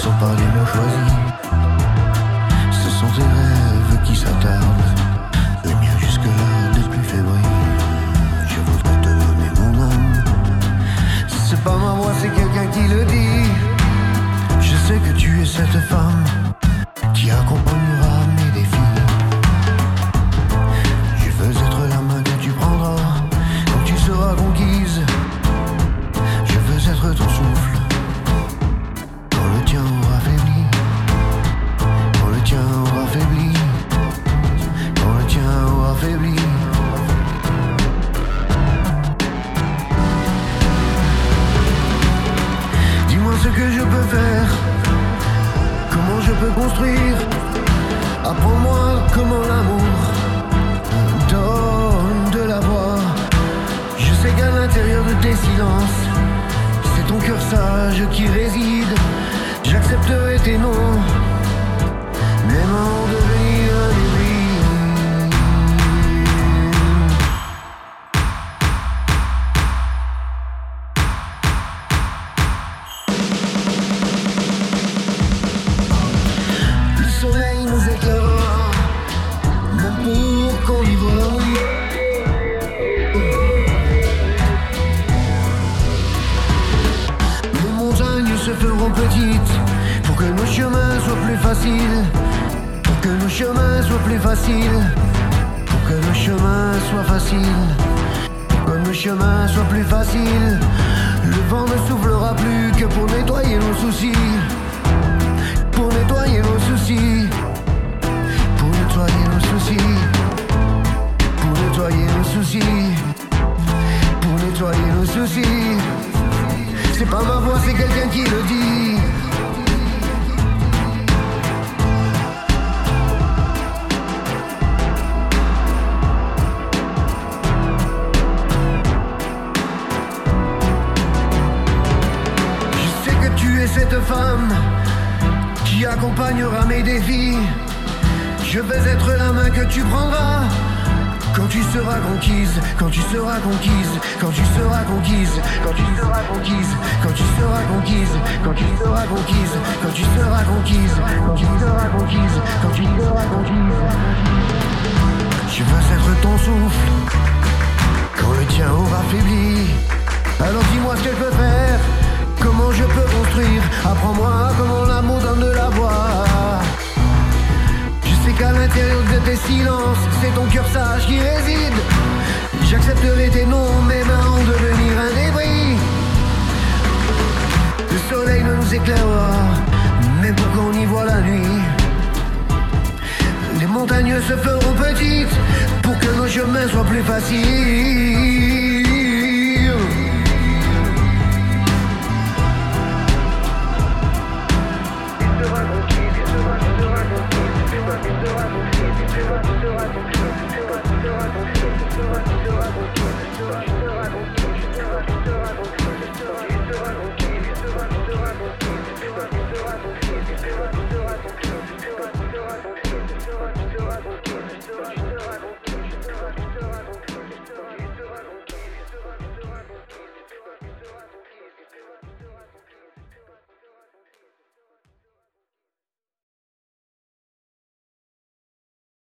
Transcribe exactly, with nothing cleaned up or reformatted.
sont pas les mots choisis. Ce sont tes rêves qui s'attardent, les miens jusque-là des plus fébriles. Je voudrais te donner mon âme. C'est pas ma voix, c'est quelqu'un qui le dit. Je sais que tu es cette femme qui accompagnera mes défis. Je veux être la main que tu prendras quand tu seras conquise. Je veux être ton souffle quand le tien aura faibli. Quand le tien aura faibli. Quand le tien aura faibli. Dis-moi ce que je peux faire, comment je peux construire. Apprends-moi comment l'amour donne de la voix. Je sais qu'à l'intérieur de tes silences, c'est ton cœur sage qui réside. J'accepterai tes noms, même en devenir un débris. Le soleil nous éclairera, même pour qu'on y voit. Se feront petites pour que nos chemins soient plus faciles, pour que nos chemins soient plus faciles, pour que nos chemins soient faciles, pour que nos chemins soient plus faciles. Le vent ne soufflera plus que pour nettoyer nos soucis, pour nettoyer nos soucis, pour nettoyer nos soucis, pour nettoyer nos soucis, pour nettoyer nos soucis. C'est pas ma voix, c'est quelqu'un qui le dit. Je sais que tu es cette femme qui accompagnera mes défis. Je vais être la main que tu prendras quand tu seras conquise, quand tu seras conquise, quand tu seras conquise, quand tu seras conquise, quand tu seras conquise, quand tu seras conquise, quand tu seras conquise, quand tu seras conquise, quand tu seras conquise. Je veux être ton souffle quand le tien aura faibli. Alors dis-moi ce que je peux faire, comment je peux construire. Apprends-moi comment l'amour donne de la voix. C'est qu'à l'intérieur de tes silences, c'est ton cœur sage qui réside. J'accepterai tes noms, même en devenir un débris. Le soleil ne nous éclairera, même pour qu'on y voit la nuit. Les montagnes se feront petites pour que nos chemins soient plus faciles. Sera